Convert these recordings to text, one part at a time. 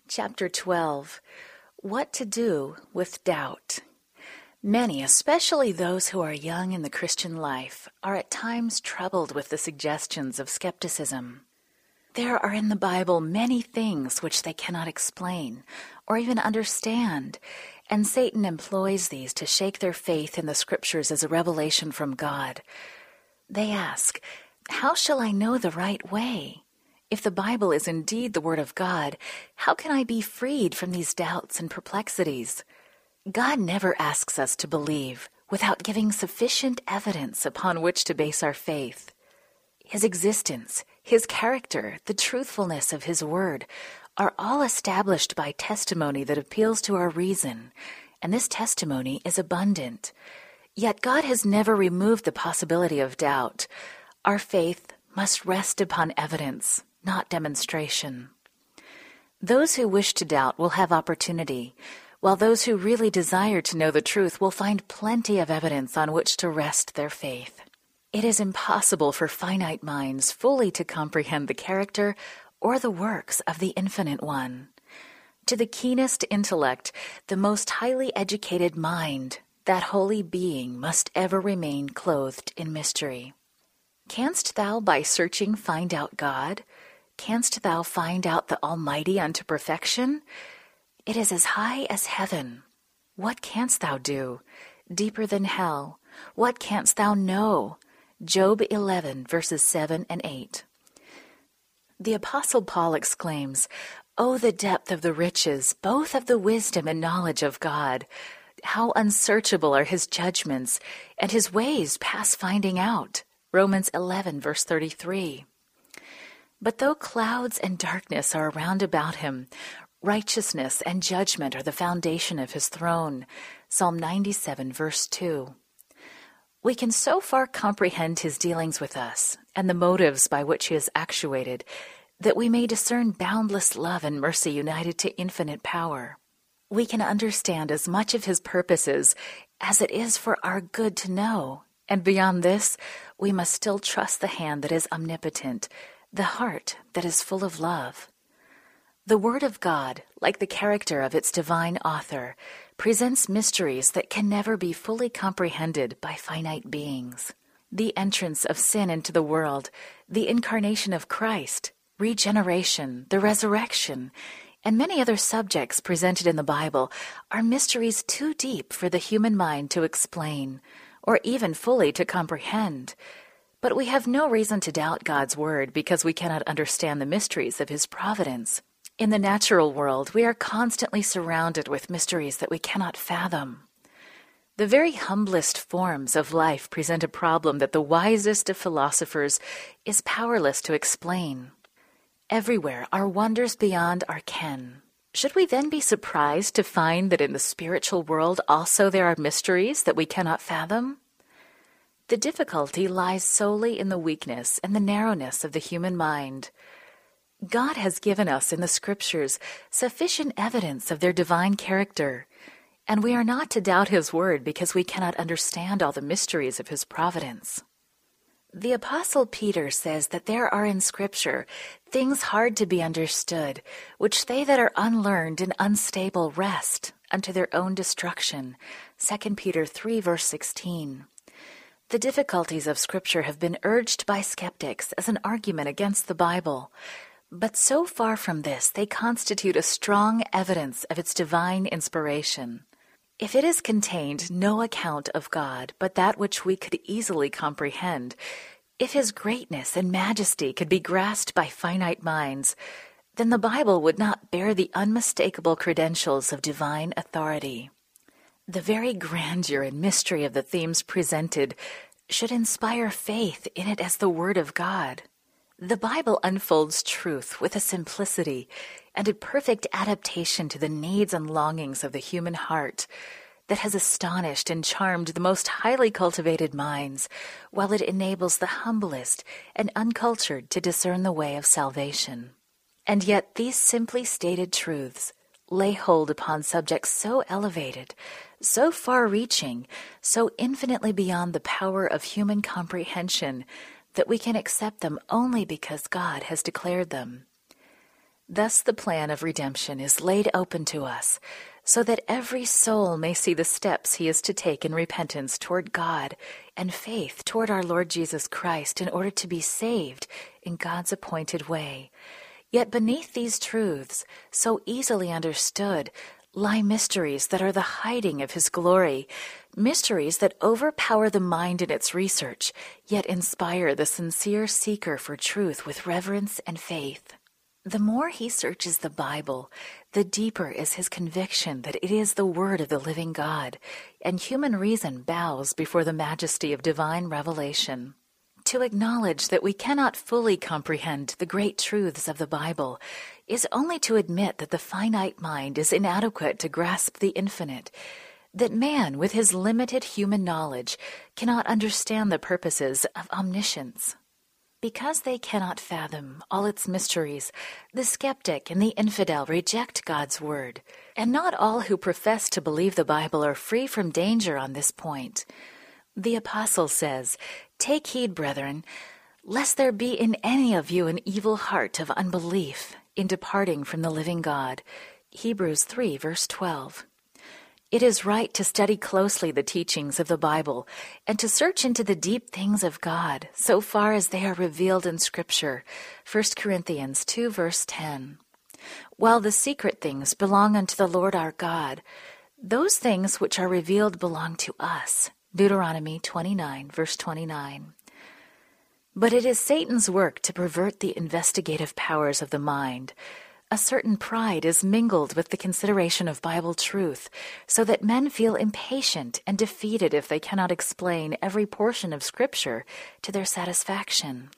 Chapter 12. What to do with doubt. Many, especially those who are young in the Christian life, are at times troubled with the suggestions of skepticism. There are in the Bible many things which they cannot explain or even understand, and Satan employs these to shake their faith in the Scriptures as a revelation from God. They ask, "How shall I know the right way? If the Bible is indeed the Word of God, how can I be freed from these doubts and perplexities?" God never asks us to believe without giving sufficient evidence upon which to base our faith. His existence, His character, the truthfulness of His Word are all established by testimony that appeals to our reason, and this testimony is abundant. Yet God has never removed the possibility of doubt. Our faith must rest upon evidence, not demonstration. Those who wish to doubt will have opportunity, while those who really desire to know the truth will find plenty of evidence on which to rest their faith. It is impossible for finite minds fully to comprehend the character or the works of the Infinite One. To the keenest intellect, the most highly educated mind, that holy being must ever remain clothed in mystery. Canst thou by searching find out God? Canst thou find out the Almighty unto perfection? It is as high as heaven. What canst thou do? Deeper than hell. What canst thou know? Job 11, verses 7 and 8. The Apostle Paul exclaims, "Oh, the depth of the riches, both of the wisdom and knowledge of God! How unsearchable are His judgments, and His ways past finding out." Romans 11, verse 33. But though clouds and darkness are around about Him, righteousness and judgment are the foundation of His throne. Psalm 97, verse 2. We can so far comprehend His dealings with us and the motives by which He is actuated that we may discern boundless love and mercy united to infinite power. We can understand as much of His purposes as it is for our good to know, and beyond this, we must still trust the hand that is omnipotent, the heart that is full of love. The Word of God, like the character of its divine author, presents mysteries that can never be fully comprehended by finite beings. The entrance of sin into the world, the incarnation of Christ, regeneration, the resurrection, and many other subjects presented in the Bible are mysteries too deep for the human mind to explain, or even fully to comprehend. But we have no reason to doubt God's Word because we cannot understand the mysteries of His providence. In the natural world, we are constantly surrounded with mysteries that we cannot fathom. The very humblest forms of life present a problem that the wisest of philosophers is powerless to explain. Everywhere are wonders beyond our ken. Should we then be surprised to find that in the spiritual world also there are mysteries that we cannot fathom? The difficulty lies solely in the weakness and the narrowness of the human mind. God has given us in the Scriptures sufficient evidence of their divine character, and we are not to doubt His Word because we cannot understand all the mysteries of His providence. The Apostle Peter says that there are in Scripture things hard to be understood, which they that are unlearned and unstable wrest unto their own destruction. 2 Peter 3, verse 16. The difficulties of Scripture have been urged by skeptics as an argument against the Bible, but so far from this, they constitute a strong evidence of its divine inspiration. If it has contained no account of God but that which we could easily comprehend, if His greatness and majesty could be grasped by finite minds, then the Bible would not bear the unmistakable credentials of divine authority. The very grandeur and mystery of the themes presented should inspire faith in it as the Word of God. The Bible unfolds truth with a simplicity and a perfect adaptation to the needs and longings of the human heart that has astonished and charmed the most highly cultivated minds, while it enables the humblest and uncultured to discern the way of salvation. And yet these simply stated truths lay hold upon subjects so elevated, so far-reaching, so infinitely beyond the power of human comprehension that we can accept them only because God has declared them. Thus the plan of redemption is laid open to us, so that every soul may see the steps he is to take in repentance toward God and faith toward our Lord Jesus Christ in order to be saved in God's appointed way. Yet beneath these truths, so easily understood, lie mysteries that are the hiding of his glory, mysteries that overpower the mind in its research, yet inspire the sincere seeker for truth with reverence and faith. The more he searches the Bible, the deeper is his conviction that it is the word of the living God, and human reason bows before the majesty of divine revelation. To acknowledge that we cannot fully comprehend the great truths of the Bible is only to admit that the finite mind is inadequate to grasp the infinite, that man, with his limited human knowledge, cannot understand the purposes of omniscience. Because they cannot fathom all its mysteries, the skeptic and the infidel reject God's word, and not all who profess to believe the Bible are free from danger on this point. The apostle says, "Take heed, brethren, lest there be in any of you an evil heart of unbelief in departing from the living God." Hebrews 3, verse 12. It is right to study closely the teachings of the Bible and to search into the deep things of God so far as they are revealed in Scripture. 1 Corinthians 2, verse 10. While the secret things belong unto the Lord our God, those things which are revealed belong to us. Deuteronomy 29, verse 29. But it is Satan's work to pervert the investigative powers of the mind. A certain pride is mingled with the consideration of Bible truth, so that men feel impatient and defeated if they cannot explain every portion of Scripture to their satisfaction.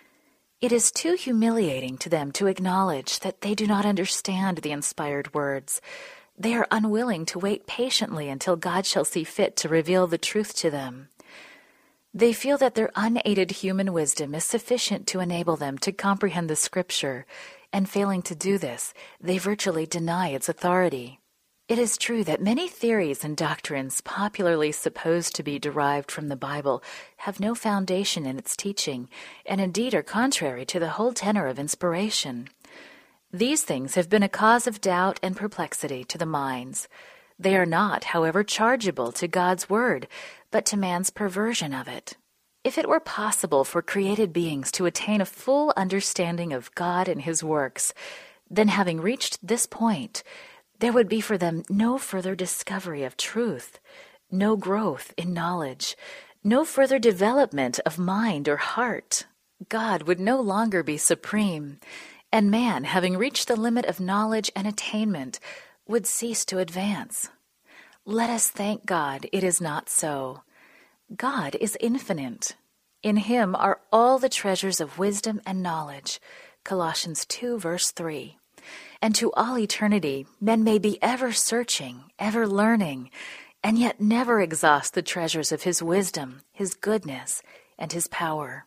It is too humiliating to them to acknowledge that they do not understand the inspired words. They are unwilling to wait patiently until God shall see fit to reveal the truth to them. They feel that their unaided human wisdom is sufficient to enable them to comprehend the Scripture, and failing to do this, they virtually deny its authority. It is true that many theories and doctrines popularly supposed to be derived from the Bible have no foundation in its teaching, and indeed are contrary to the whole tenor of inspiration. These things have been a cause of doubt and perplexity to the minds. They are not, however, chargeable to God's word, but to man's perversion of it. If it were possible for created beings to attain a full understanding of God and his works, then having reached this point, there would be for them no further discovery of truth, no growth in knowledge, no further development of mind or heart. God would no longer be supreme, and man, having reached the limit of knowledge and attainment, would cease to advance. Let us thank God it is not so. God is infinite. In him are all the treasures of wisdom and knowledge. Colossians 2, verse 3. And to all eternity, men may be ever searching, ever learning, and yet never exhaust the treasures of his wisdom, his goodness, and his power.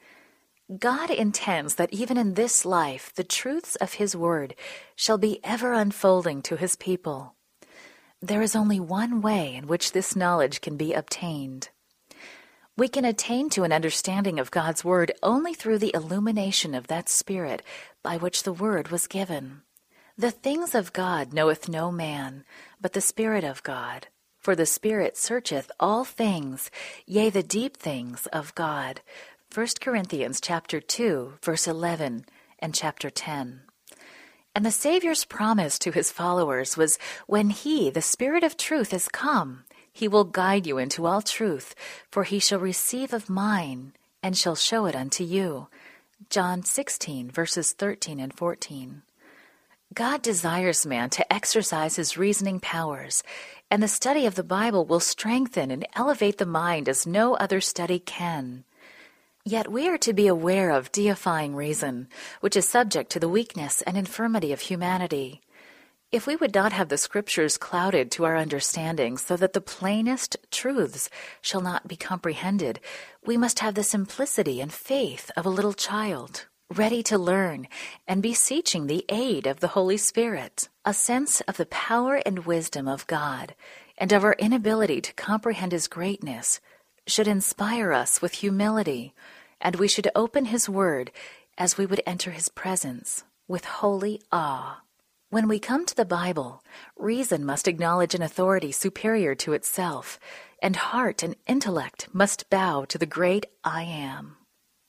God intends that even in this life, the truths of his word shall be ever unfolding to his people. There is only one way in which this knowledge can be obtained. We can attain to an understanding of God's word only through the illumination of that Spirit by which the word was given. The things of God knoweth no man, but the Spirit of God. For the Spirit searcheth all things, yea, the deep things of God. 1 Corinthians chapter 2, verse 11, and chapter 10. And the Savior's promise to his followers was, when he, the Spirit of truth, is come, he will guide you into all truth, for he shall receive of mine, and shall show it unto you. John 16, verses 13 and 14. God desires man to exercise his reasoning powers, and the study of the Bible will strengthen and elevate the mind as no other study can. Yet we are to be aware of deifying reason, which is subject to the weakness and infirmity of humanity. If we would not have the Scriptures clouded to our understanding so that the plainest truths shall not be comprehended, we must have the simplicity and faith of a little child, ready to learn and beseeching the aid of the Holy Spirit. A sense of the power and wisdom of God and of our inability to comprehend his greatness should inspire us with humility, and we should open his word as we would enter his presence. with holy awe. When we come to the Bible, reason must acknowledge an authority superior to itself, and heart and intellect must bow to the great I Am.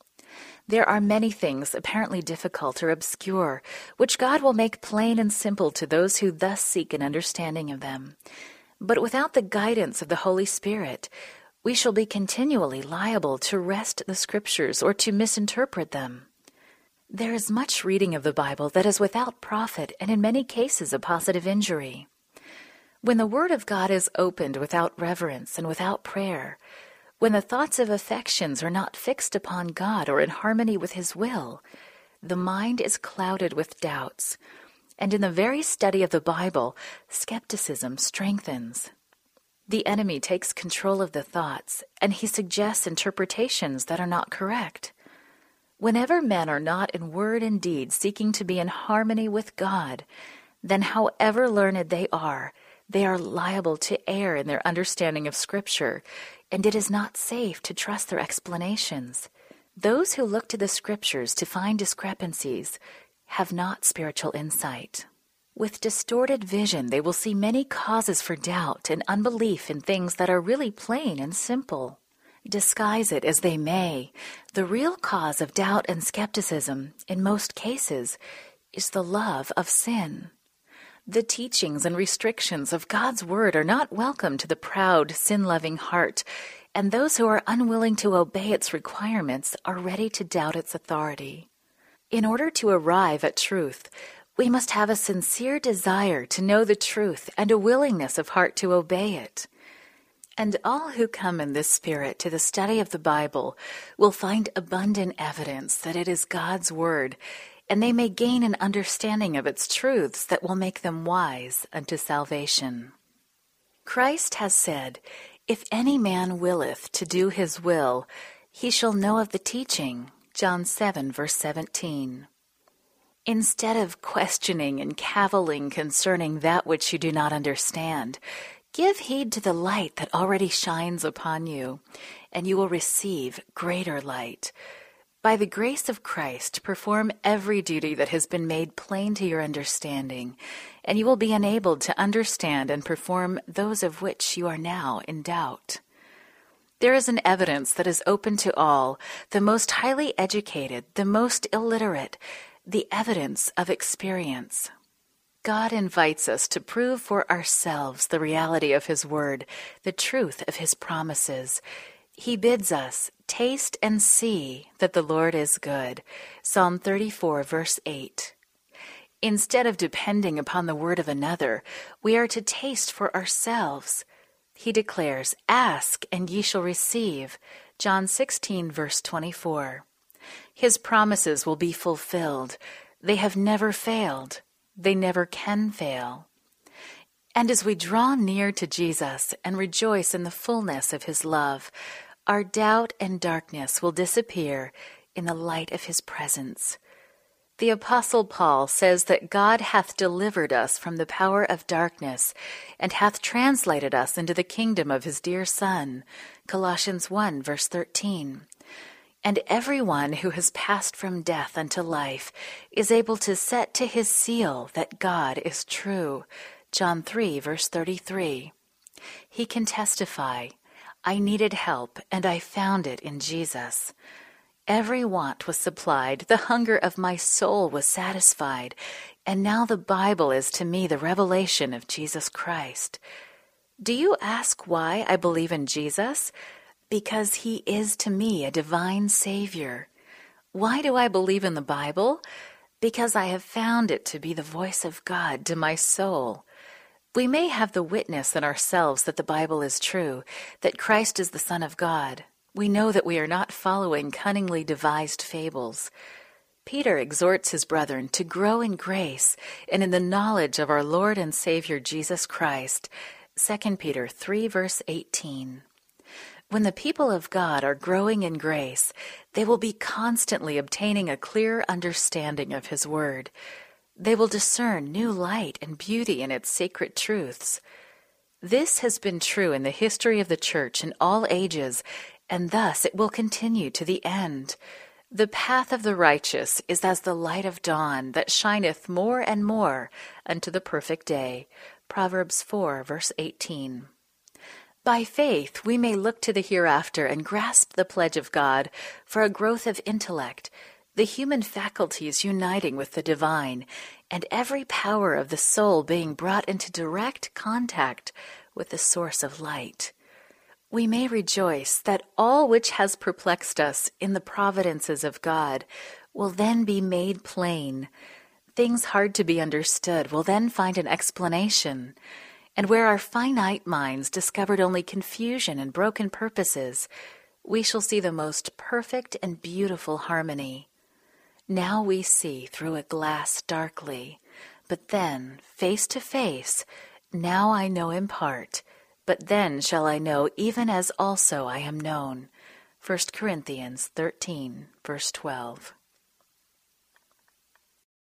There are many things apparently difficult or obscure, which God will make plain and simple to those who thus seek an understanding of them. But without the guidance of the Holy Spirit, we shall be continually liable to wrest the Scriptures or to misinterpret them. There is much reading of the Bible that is without profit and in many cases a positive injury. When the Word of God is opened without reverence and without prayer, when the thoughts of affections are not fixed upon God or in harmony with His will, the mind is clouded with doubts, and in the very study of the Bible, skepticism strengthens. The enemy takes control of the thoughts, and he suggests interpretations that are not correct. Whenever men are not in word and deed seeking to be in harmony with God, then however learned they are liable to err in their understanding of Scripture, and it is not safe to trust their explanations. Those who look to the Scriptures to find discrepancies have not spiritual insight. With distorted vision, they will see many causes for doubt and unbelief in things that are really plain and simple. Disguise it as they may, the real cause of doubt and skepticism, in most cases, is the love of sin. The teachings and restrictions of God's Word are not welcome to the proud, sin-loving heart, and those who are unwilling to obey its requirements are ready to doubt its authority. In order to arrive at truth, we must have a sincere desire to know the truth and a willingness of heart to obey it. And all who come in this spirit to the study of the Bible will find abundant evidence that it is God's Word, and they may gain an understanding of its truths that will make them wise unto salvation. Christ has said, "If any man willeth to do his will, he shall know of the teaching." John 7, verse 17. Instead of questioning and cavilling concerning that which you do not understand, give heed to the light that already shines upon you, and you will receive greater light. By the grace of Christ, perform every duty that has been made plain to your understanding, and you will be enabled to understand and perform those of which you are now in doubt. There is an evidence that is open to all, the most highly educated, the most illiterate, the evidence of experience. God invites us to prove for ourselves the reality of His Word, the truth of His promises. He bids us, "Taste and see that the Lord is good." Psalm 34, verse 8. Instead of depending upon the word of another, we are to taste for ourselves. He declares, "Ask, and ye shall receive." John 16, verse 24. His promises will be fulfilled. They have never failed. They never can fail. And as we draw near to Jesus and rejoice in the fullness of His love, our doubt and darkness will disappear in the light of His presence. The Apostle Paul says that God hath delivered us from the power of darkness and hath translated us into the kingdom of His dear Son. Colossians 1, verse 13. And everyone who has passed from death unto life is able to set to his seal that God is true. John 3, verse 33. He can testify, "I needed help, and I found it in Jesus. Every want was supplied, the hunger of my soul was satisfied, and now the Bible is to me the revelation of Jesus Christ." Do you ask why I believe in Jesus? Because He is to me a divine Savior. Why do I believe in the Bible? Because I have found it to be the voice of God to my soul. We may have the witness in ourselves that the Bible is true, that Christ is the Son of God. We know that we are not following cunningly devised fables. Peter exhorts his brethren to grow in grace and in the knowledge of our Lord and Savior Jesus Christ. 2 Peter 3, verse 18. When the people of God are growing in grace, they will be constantly obtaining a clear understanding of His Word. They will discern new light and beauty in its sacred truths. This has been true in the history of the Church in all ages, and thus it will continue to the end. The path of the righteous is as the light of dawn that shineth more and more unto the perfect day. Proverbs 4, verse 18. By faith, we may look to the hereafter and grasp the pledge of God for a growth of intellect, the human faculties uniting with the divine, and every power of the soul being brought into direct contact with the source of light. We may rejoice that all which has perplexed us in the providences of God will then be made plain. Things hard to be understood will then find an explanation. And where our finite minds discovered only confusion and broken purposes, we shall see the most perfect and beautiful harmony. Now we see through a glass darkly, but then, face to face, now I know in part, but then shall I know even as also I am known. 1 Corinthians 13, verse 12.